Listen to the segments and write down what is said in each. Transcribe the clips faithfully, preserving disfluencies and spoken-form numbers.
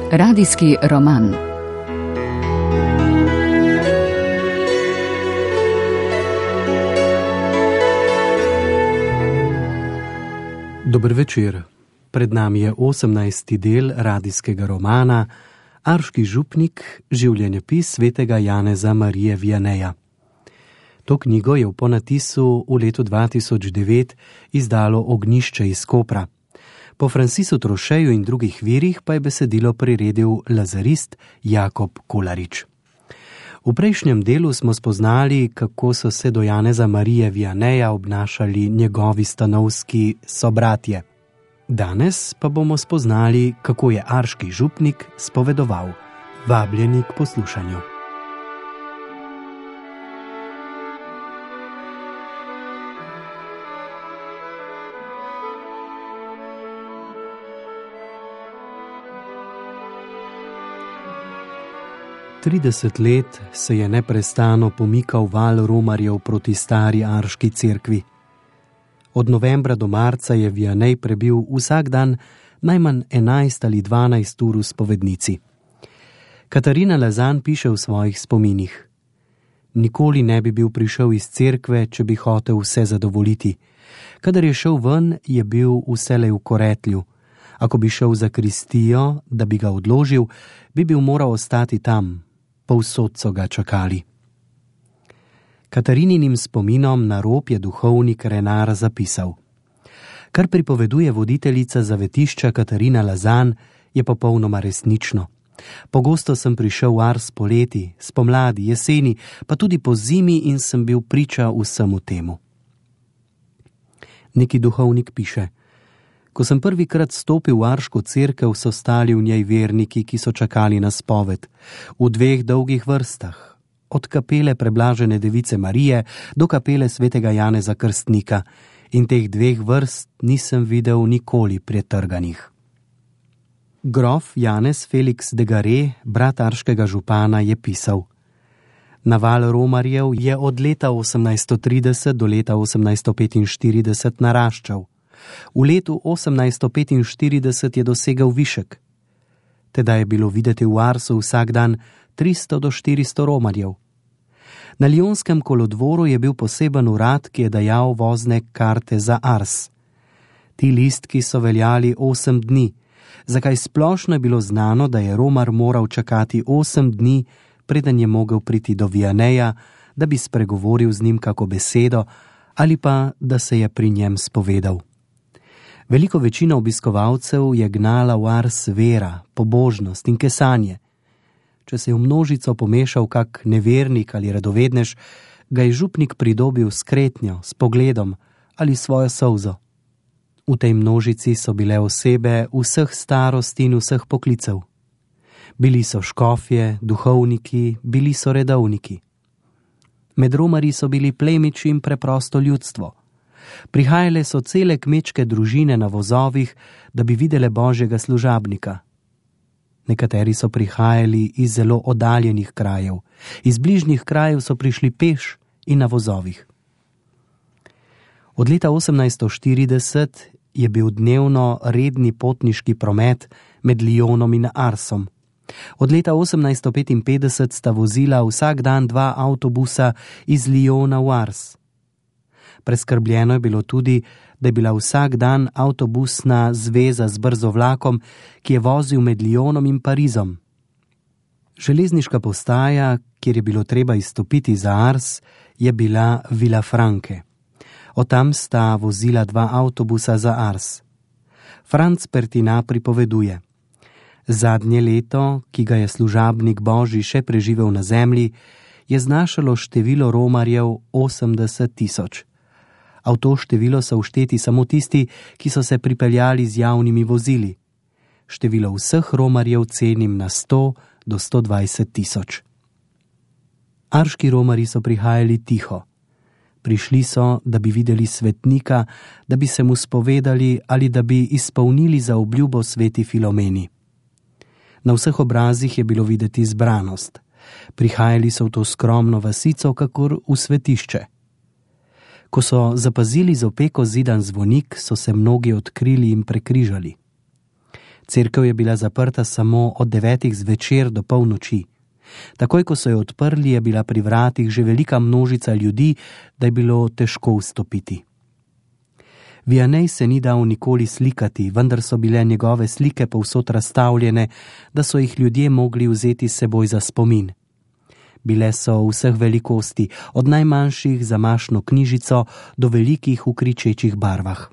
Radijski roman. Dober večer. Pred nami je osemnajsti del radijskega romana Arški župnik, življenjepis svetega Janeza Marije Vianeja. To knjigo je v ponatisu v letu dva tisoč devet izdalo Ognjišče iz Kopra. Po Francisu Trošeju in drugih virih pa je besedilo priredil lazarist Jakob Kolarič. V prejšnjem delu smo spoznali, kako so se do Janeza Marije Vianeja obnašali njegovi stanovski sobratje. Danes pa bomo spoznali, kako je arški župnik spovedoval. Vabljeni k poslušanju. Trideset let se je neprestano pomikal val romarjev proti stari arški cerkvi. Od novembra do marca je Vianej prebil vsak dan najmanj enajst ali dvanajst ur v spovednici. Katarina Lazan piše v svojih spominih: Nikoli ne bi bil prišel iz cerkve, če bi hotel vse zadovoljiti. Kadar je šel ven, je bil vselej v koretlju. Ako bi šel za kristijo, da bi ga odložil, bi bil moral ostati tam. Povsod so ga čakali. Katarininim spominom na rob je duhovnik Renar zapisal: Kar pripoveduje voditeljica zavetišča Katarina Lazan, je popolnoma resnično. Pogosto sem prišel v Ars poleti, spomladi, jeseni, pa tudi po zimi in sem bil priča vsemu temu. Neki duhovnik piše: Ko sem prvikrat stopil v arško cerkev, so stali v njej verniki, ki so čakali na spoved, v dveh dolgih vrstah, od kapele preblažene device Marije do kapele svetega Janeza Krstnika, in teh dveh vrst nisem videl nikoli pretrganih. Grof Janez Felix de Gare, brat arškega župana, je pisal: Naval romarjev je od leta osemnajststo trideset do leta osemnajststo petinštirideset naraščal. V letu osemnajststo petinštirideset je dosegel višek. Tedaj je bilo videti v Arsu vsak dan tristo do štiristo romarjev. Na Lijonskem kolodvoru je bil poseben urad, ki je dajal vozne karte za Ars. Ti listki so veljali osem dni, zakaj splošno je bilo znano, da je romar moral čakati osem dni, preden je mogel priti do Vianeja, da bi spregovoril z njim kako besedo ali pa da se je pri njem spovedal. Veliko večina obiskovalcev je gnala v Ars vera, pobožnost in kesanje. Če se je v množico pomešal kak nevernik ali radovednež, ga je župnik pridobil s kretnjo, s pogledom ali svojo solzo. V tej množici so bile osebe vseh starosti in vseh poklicev. Bili so škofje, duhovniki, bili so redovniki. Med romarji so bili plemiči in preprosto ljudstvo. Prihajale so cele kmečke družine na vozovih, da bi videle božjega služabnika. Nekateri so prihajali iz zelo oddaljenih krajev, iz bližnjih krajev so prišli peš in na vozovih. Od leta osemnajststo štirideset je bil dnevno redni potniški promet med Lijonom in Arsom. Od leta osemnajststo petinpetdeset sta vozila vsak dan dva avtobusa iz Lijona v Ars. Preskrbljeno je bilo tudi, da je bila vsak dan avtobusna zveza z brzo vlakom, ki je vozil med Lijonom in Parizom. Železniška postaja, kjer je bilo treba izstopiti za Ars, je bila Villafranche. Od tam sta vozila dva avtobusa za Ars. Franc Pertina pripoveduje: Zadnje leto, ki ga je služabnik Božji še preživel na zemlji, je znašalo število romarjev osemdeset tisoč. A v to število so všteti samo tisti, ki so se pripeljali z javnimi vozili. Število vseh romarjev cenim na sto do sto dvajset tisoč. Arški romarji so prihajali tiho. Prišli so, da bi videli svetnika, da bi se mu spovedali ali da bi izpolnili za obljubo sveti Filomeni. Na vseh obrazih je bilo videti zbranost. Prihajali so v to skromno vasico, kakor v svetišče. Ko so zapazili z opeko zidan zvonik, so se mnogi odkrili in prekrižali. Cerkev je bila zaprta samo od devetih zvečer do polnoči. Takoj, ko so jo odprli, je bila pri vratih že velika množica ljudi, da je bilo težko vstopiti. Vianney se ni dal nikoli slikati, vendar so bile njegove slike povsod razstavljene, da so jih ljudje mogli vzeti s seboj za spomin. Bile so vseh velikosti, od najmanjših za mašno knjižico do velikih v kričečih barvah.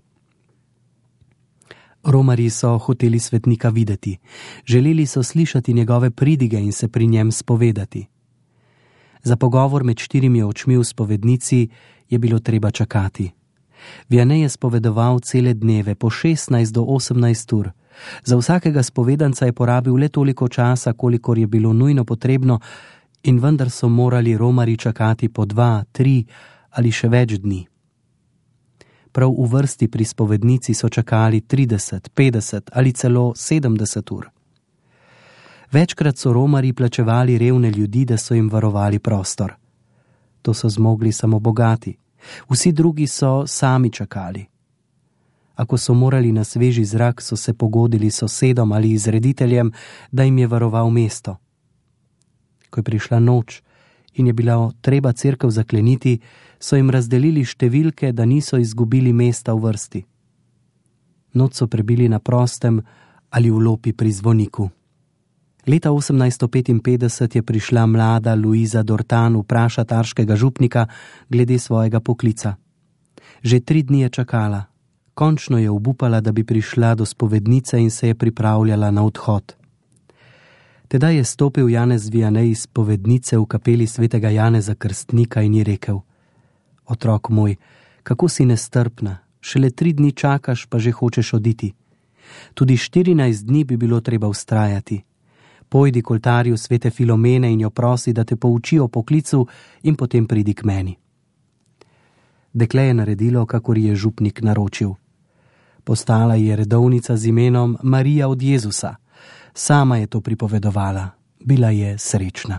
Romarji so hoteli svetnika videti, želeli so slišati njegove pridige in se pri njem spovedati. Za pogovor med štirimi očmi v spovednici je bilo treba čakati. Vianney je spovedoval cele dneve, po šestnajst do osemnajst ur. Za vsakega spovedanca je porabil le toliko časa, kolikor je bilo nujno potrebno, in vendar so morali Romarji čakati po dva, tri ali še več dni. Prav v vrsti pri spovednici so čakali trideset, petdeset ali celo sedemdeset ur. Večkrat so Romarji plačevali revne ljudi, da so jim varovali prostor. To so zmogli samo bogati. Vsi drugi so sami čakali. Ako so morali na sveži zrak, so se pogodili s sosedom ali izrediteljem, da jim je varoval mesto. Ko je prišla noč in je bila treba cerkev zakleniti, so jim razdelili številke, da niso izgubili mesta v vrsti. Noč so prebili na prostem ali v lopi pri zvoniku. Leta osemnajststo petinpetdeset je prišla mlada Luiza Dortan vprašat arškega župnika glede svojega poklica. Že tri dni je čakala. Končno je obupala, da bi prišla do spovednice in se je pripravljala na odhod. Tedaj je stopil Janez Vianney iz spovednice v kapeli svetega Janeza Krstnika in ji rekel: Otrok moj, kako si nestrpna, šele tri dni čakaš, pa že hočeš oditi. Tudi štirinajst dni bi bilo treba vztrajati. Pojdi k oltarju svete Filomene in jo prosi, da te pouči o poklicu in potem pridi k meni. Dekle je naredilo, kakor je župnik naročil. Postala je redovnica z imenom Marija od Jezusa. Sama je to pripovedovala. Bila je srečna.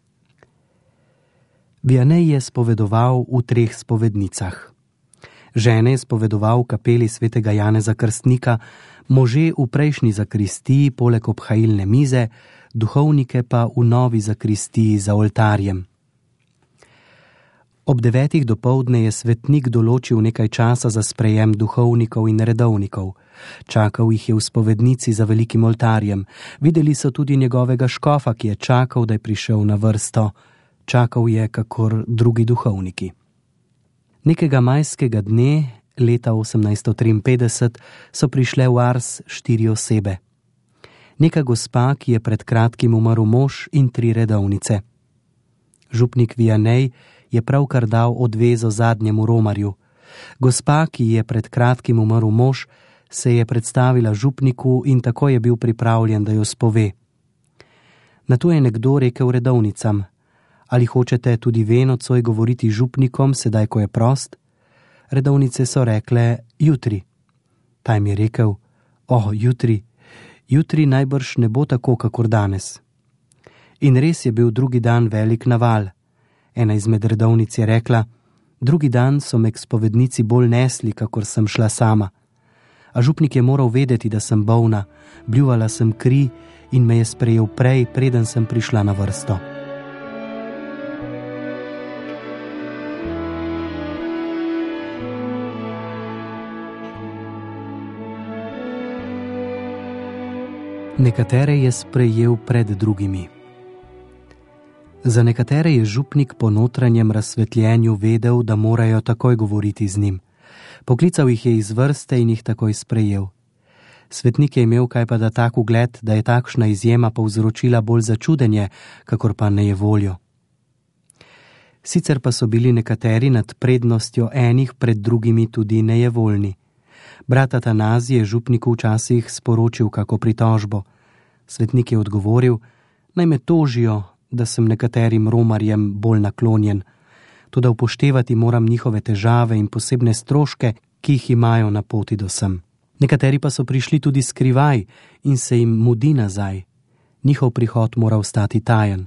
Vianney je spovedoval v treh spovednicah. Žene je spovedoval v kapeli svetega Janeza Krstnika, može v prejšnji zakristiji poleg obhajilne mize, duhovnike pa v novi zakristiji za oltarjem. Ob devetih dopoldne je svetnik določil nekaj časa za sprejem duhovnikov in redovnikov. Čakal jih je v spovednici za velikim oltarjem. Videli so tudi njegovega škofa, ki je čakal, da je prišel na vrsto. Čakal je, kakor drugi duhovniki. Nekega majskega dne, leta osemnajststo triinpetdeset, so prišle v Ars štiri osebe. Neka gospa, ki je pred kratkim umrl mož, in tri redovnice. Župnik Vianney je pravkar dal odvezo zadnjemu romarju. Gospa, ki je pred kratkim umrl mož, se je predstavila župniku in tako je bil pripravljen, da jo spove. Nato je nekdo rekel redovnicam: Ali hočete tudi vi nocoj govoriti župnikom, sedaj ko je prost? Redovnice so rekle: Jutri. Ta jim je rekel: Oh, jutri, jutri najbrž ne bo tako, kakor danes. In res je bil drugi dan velik naval. Ena izmed redovnic je rekla: Drugi dan so me k spovednici bolj nesli, kakor sem šla sama. A župnik je moral vedeti, da sem bolna, bljuvala sem kri in me je sprejel prej, preden sem prišla na vrsto. Nekatere je sprejel pred drugimi. Za nekatere je župnik po notranjem razsvetljenju vedel, da morajo takoj govoriti z njim. Poklical jih je iz vrste in jih takoj sprejel. Svetnik je imel kaj pa da tak ugled, da je takšna izjema povzročila bolj začudenje, kakor pa nejevoljo. Sicer pa so bili nekateri nad prednostjo enih pred drugimi tudi nejevoljni. Brat Atanazij je župniku včasih sporočil kako pritožbo. Svetnik je odgovoril: Naj me tožijo, da sem nekaterim romarjem bolj naklonjen. Toda upoštevati moram njihove težave in posebne stroške, ki jih imajo na poti do sem. Nekateri pa so prišli tudi skrivaj in se jim mudi nazaj. Njihov prihod mora ostati tajen.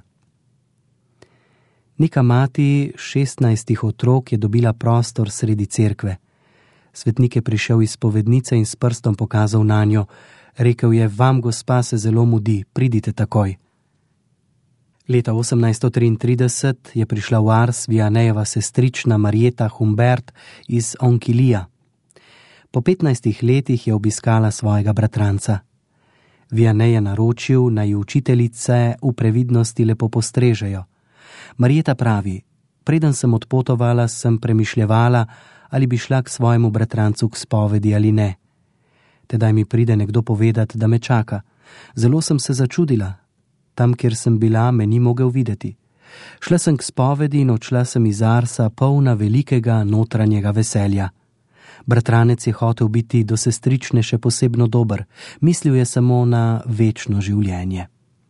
Neka mati šestnajstih otrok je dobila prostor sredi cerkve. Svetnik je prišel iz spovednice in s prstom pokazal na njo. Rekel je: vam, gospa, se zelo mudi, pridite takoj. Leta osemnajststo triintrideset je prišla v Ars Vianneyjeva sestrična Marieta Humbert iz Onquilija. Po petnajstih letih je obiskala svojega bratranca. Vianney je naročil, naj učiteljice v previdnosti lepo postrežejo. Marieta pravi: preden sem odpotovala, sem premišljevala, ali bi šla k svojemu bratrancu k spovedi ali ne. Tedaj mi pride nekdo povedat, da me čaka. Zelo sem se začudila. Tam, kjer sem bila, me ni mogel videti. Šla sem k spovedi in odšla sem iz Arsa polna velikega notranjega veselja. Bratranec je hotel biti do sestrične še posebno dober. Mislil je samo na večno življenje.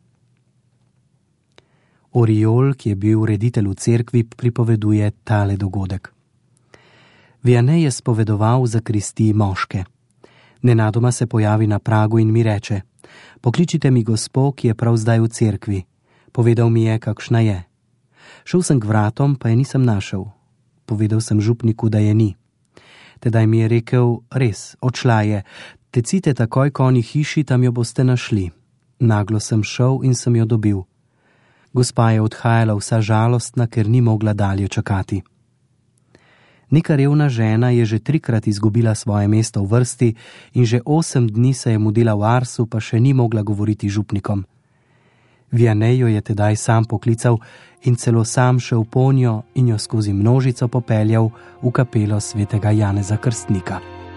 Oriol, ki je bil ureditelj v cerkvi, pripoveduje tale dogodek. Vianney je spovedoval za Kristi moške. Nenadoma se pojavi na pragu in mi reče: pokličite mi gospo, ki je prav zdaj v cerkvi. Povedal mi je, kakšna je. Šel sem k vratom, pa je nisem našel. Povedal sem župniku, da je ni. Tedaj mi je rekel: res, odšla je. Tecite takoj k oni hiši, tam jo boste našli. Naglo sem šel in sem jo dobil. Gospa je odhajala vsa žalostna, ker ni mogla dalje čakati. Neka revna žena je že trikrat izgubila svoje mesto v vrsti in že osem dni se je mudila v Arsu, pa še ni mogla govoriti župnikom. Vianney jo je tedaj sam poklical in celo sam šel po njo in jo skozi množico popeljal v kapelo svetega Janeza Krstnika.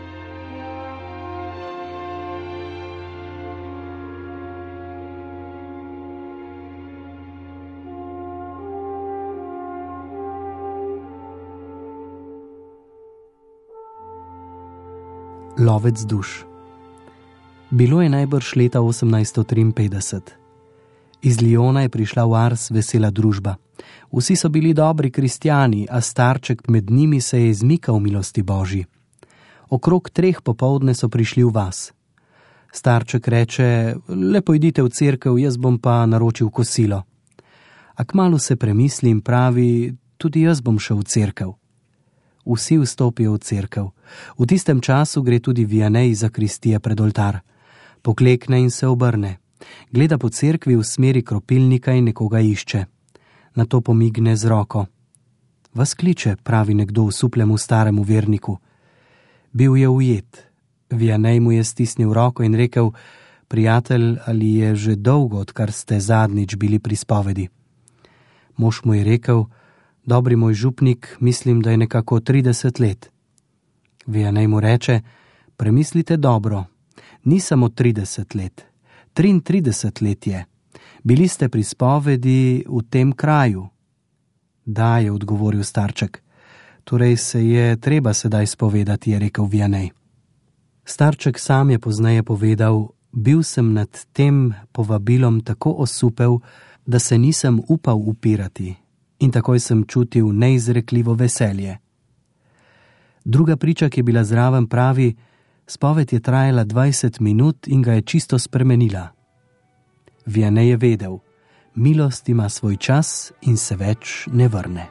Lovec duš. Bilo je najbrž leta osemnajststo triinpetdeset. Iz Lyona je prišla v Ars vesela družba. Vsi so bili dobri kristjani, a starček med njimi se je izmikal milosti Božji. Okrog treh popoldne so prišli v vas. Starček reče: lepo idite v cerkev, jaz bom pa naročil kosilo. A kmalu se premisli in pravi: tudi jaz bom šel v cerkev. Vsi vstopijo v cerkev. V tistem času gre tudi Vianney za Kristija pred oltar. Poklekne in se obrne. Gleda po cerkvi v smeri kropilnika in nekoga išče. Nato pomigne z roko. Vas kliče, pravi nekdo usuplemu staremu verniku. Bil je ujet. Vianney mu je stisnil roko in rekel: prijatelj, ali je že dolgo, odkar ste zadnjič bili pri spovedi? Mož mu je rekel: dobri moj župnik, mislim, da je nekako trideset let. Vianney mu reče: premislite dobro, ni samo trideset let, triintrideset let je. Bili ste pri spovedi v tem kraju? Da, je odgovoril starček. Torej se je treba sedaj spovedati, je rekel Vianney. Starček sam je pozneje povedal: bil sem nad tem povabilom tako osupel, da se nisem upal upirati. In takoj sem čutil neizrekljivo veselje. Druga priča, ki je bila zraven, pravi: spoved je trajala dvajset minut in ga je čisto spremenila. Vianney je vedel: milost ima svoj čas in se več ne vrne.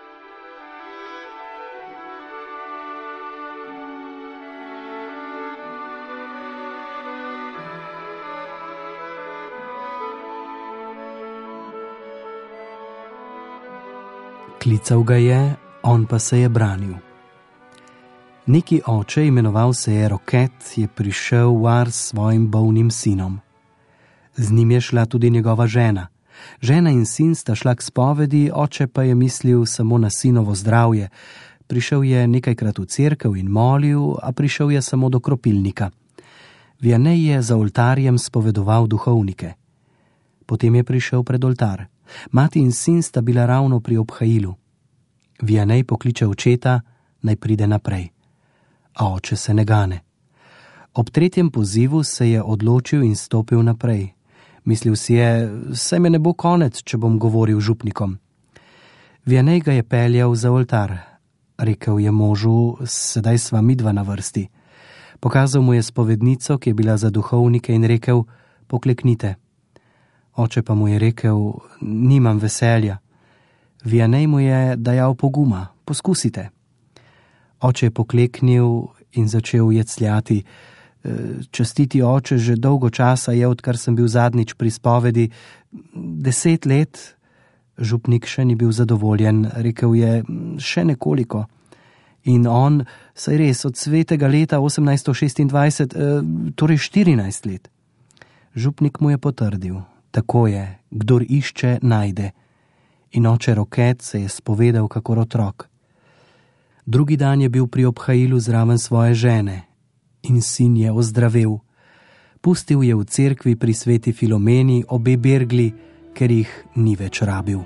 Klical ga je, on pa se je branil. Neki oče, imenoval se je Roket, je prišel v Ars s svojim bolnim sinom. Z njim je šla tudi njegova žena. Žena in sin sta šla k spovedi, oče pa je mislil samo na sinovo zdravje. Prišel je nekajkrat v cerkev in molil, a prišel je samo do kropilnika. Vianney je za oltarjem spovedoval duhovnike. Potem je prišel pred oltar. Mati in sin sta bila ravno pri obhajilu. Vianney pokliče očeta, naj pride naprej. A oče se ne gane. Ob tretjem pozivu se je odločil in stopil naprej. Mislil si je: saj me ne bo konec, če bom govoril župnikom. Vianney ga je peljal za oltar. Rekel je možu: sedaj sva midva na vrsti. Pokazal mu je spovednico, ki je bila za duhovnike, in rekel: pokleknite. Oče pa mu je rekel: nimam veselja. Vianney mu je dajal poguma: poskusite. Oče je pokleknil in začel jecljati. Častiti oče, že dolgo časa je, odkar sem bil zadnjič pri spovedi. Deset let. Župnik še ni bil zadovoljen, rekel je, še nekoliko. In on, saj res, od svetega leta osemnajststo šestindvajset, torej štirinajst let. Župnik mu je potrdil, tako je, kdor išče, najde. In oče Roket se je spovedal kakor otrok. Drugi dan je bil pri obhajilu zraven svoje žene in sin je ozdravel. Pustil je v cerkvi pri sveti Filomeni obe bergli, ker jih ni več rabil.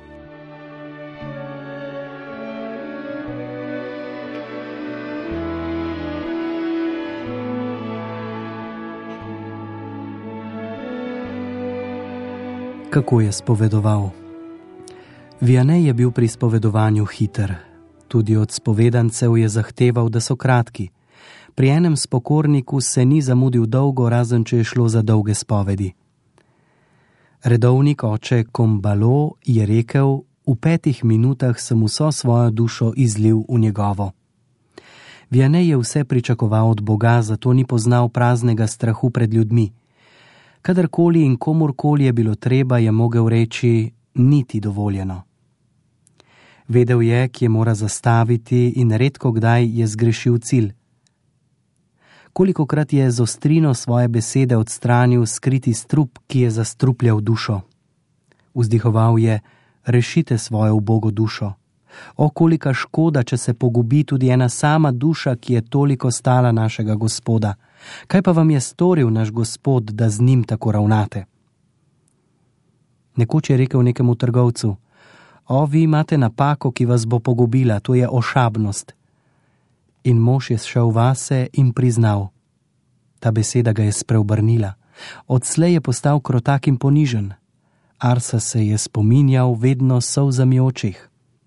Kako je spovedoval? Vianney je bil pri spovedovanju hiter. Tudi od spovedancev je zahteval, da so kratki. Pri enem spokorniku se ni zamudil dolgo, razen če je šlo za dolge spovedi. Redovnik oče Kombalo je rekel, v petih minutah sem vso svojo dušo izlil v njegovo. Vianney je vse pričakoval od Boga, zato ni poznal praznega strahu pred ljudmi. Kadarkoli in komurkoli je bilo treba, je mogel reči, ni ti dovoljeno. Vedel je, kje mora zastaviti in redko kdaj je zgrešil cilj. Kolikokrat je z ostrino svoje besede odstranil skriti strup, ki je zastrupljal dušo. Vzdihoval je, rešite svojo ubogo dušo. O, kolika škoda, če se pogubi tudi ena sama duša, ki je toliko stala našega Gospoda. Kaj pa vam je storil naš Gospod, da z njim tako ravnate? Nekoč je rekel nekemu trgovcu, o, vi imate napako, ki vas bo pogubila, to je ošabnost. In mož je šel vase in priznal. Ta beseda ga je spreobrnila. Odslej je postal krotak in ponižen. Arsa se je spominjal vedno s solzami v očeh.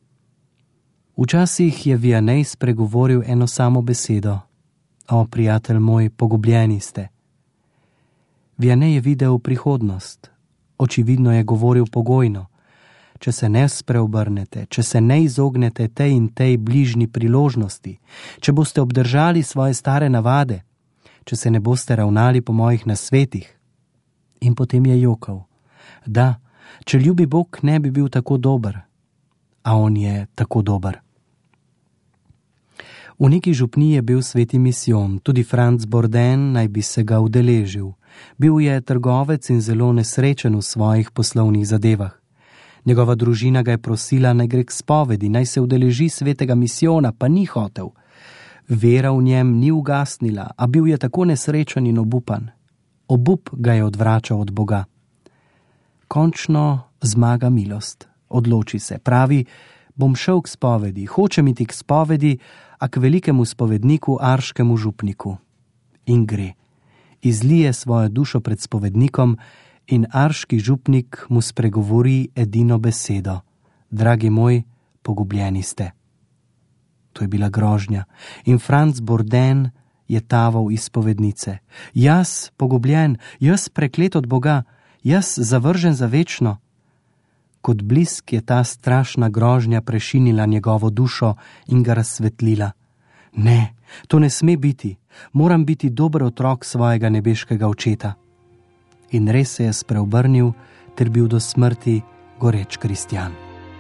Včasih je Vianney spregovoril eno samo besedo. O, prijatelj moj, pogubljeni ste. Vianney je videl prihodnost. Očividno je govoril pogojno. Če se ne spreobrnete, če se ne izognete tej in tej bližnji priložnosti, če boste obdržali svoje stare navade, če se ne boste ravnali po mojih nasvetih. In potem je jokal. Da, če ljubi Bog ne bi bil tako dober, a on je tako dober. V neki župniji je bil sveti misijon, tudi Franz Borden naj bi se ga udeležil. Bil je trgovec in zelo nesrečen v svojih poslovnih zadevah. Njegova družina ga je prosila, naj gre k spovedi, naj se udeleži svetega misijona, pa ni hotel. Vera v njem ni ugasnila, a bil je tako nesrečen in obupan. Obup ga je odvračal od Boga. Končno zmaga milost. Odloči se, pravi, bom šel k spovedi, hočem iti k spovedi, a k velikemu spovedniku, arškemu župniku. In gre. Izlije svojo dušo pred spovednikom in arški župnik mu spregovori edino besedo. Dragi moj, pogubljeni ste. To je bila grožnja. In Franz Borden je taval iz spovednice. Jaz pogubljen, jaz preklet od Boga, jaz zavržen za večno. Kot blisk je ta strašna grožnja prešinila njegovo dušo in ga razsvetlila. Ne, to ne sme biti. Moram biti dober otrok svojega nebeškega očeta. In res se je spreobrnil ter bil do smrti goreč kristjan.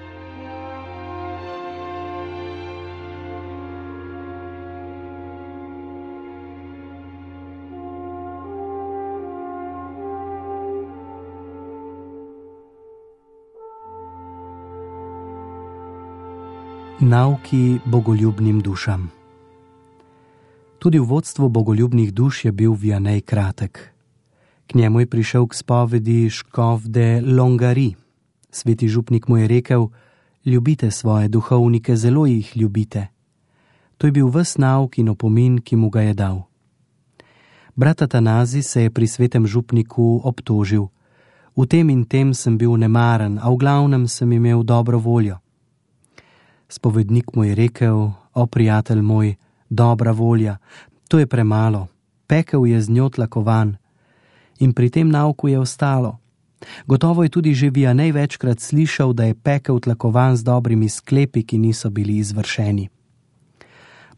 Nauki bogoljubnim dušam. Tudi v vodstvu bogoljubnih duš je bil Vianney kratek. K njemu je prišel k spovedi škof de Longari. Sveti župnik mu je rekel, ljubite svoje duhovnike, zelo jih ljubite. To je bil ves nauk in opomin, ki mu ga je dal. Brat Atanazi se je pri svetem župniku obtožil. V tem in tem sem bil nemaren, a v glavnem sem imel dobro voljo. Spovednik mu je rekel, o prijatelj moj, dobra volja, to je premalo, pekel je z njo tlakovan. In pri tem nauku je ostalo. Gotovo je tudi že Vianney večkrat slišal, da je pekel tlakovan z dobrimi sklepi, ki niso bili izvršeni.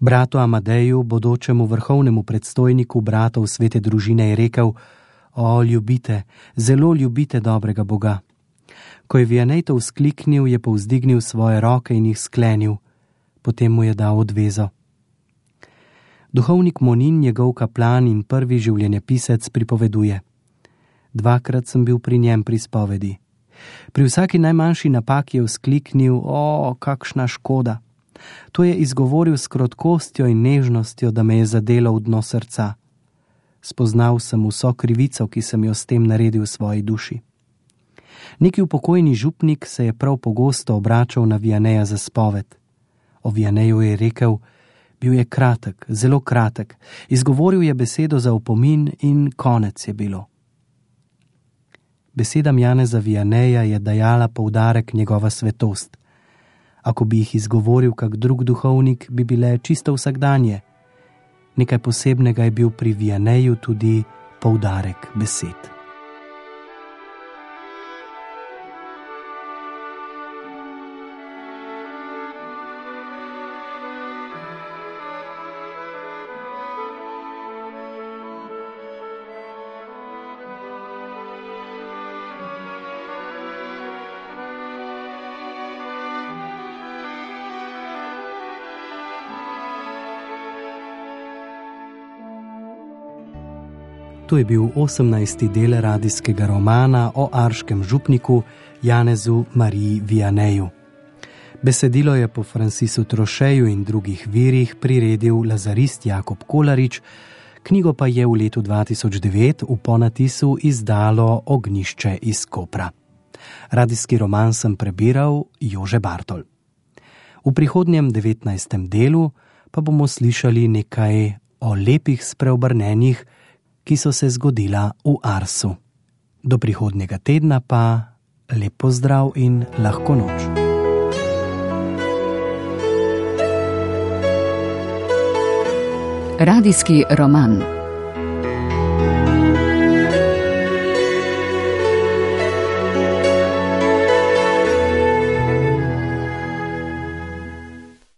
Bratu Amadeju, bodočemu vrhovnemu predstojniku bratov svete družine, je rekel: O, ljubite, zelo ljubite dobrega Boga. Ko je Vianney to vzkliknil, je povzdignil svoje roke in jih sklenil, potem mu je dal odvezo. Duhovnik Monin, njegov kaplan in prvi življenjepisec, pripoveduje: Dvakrat sem bil pri njem pri spovedi. Pri vsaki najmanjši napaki je vzkliknil: O, kakšna škoda! To je izgovoril s krotkostjo in nežnostjo, da me je zadelo v dno srca. Spoznal sem vso krivico, ki sem jo s tem naredil v svoji duši. Neki upokojeni župnik se je prav pogosto obračal na Vianneya za spoved. O Vianneyu je rekel: bil je kratek, zelo kratek, izgovoril je besedo za opomin in konec je bilo. Besedam Janeza Vianneya je dajala poudarek njegova svetost. Ako bi jih izgovoril kak drug duhovnik, bi bile čisto vsakdanje. Nekaj posebnega je bil pri Vianneyu tudi poudarek besed. To je bil osemnajsti del radijskega romana o arškem župniku Janezu Mariji Vianneyu. Besedilo je po Francisu Trocheju in drugih virih priredil lazarist Jakob Kolarič, knjigo pa je v letu dva tisoč devet v ponatisu izdalo Ognjišče iz Kopra. Radijski roman sem prebiral Jože Bartol. V prihodnjem devetnajstem delu pa bomo slišali nekaj o lepih spreobrnenjih, ki so se zgodila v Arsu. Do prihodnjega tedna pa lep pozdrav in lahko noč. Radijski roman.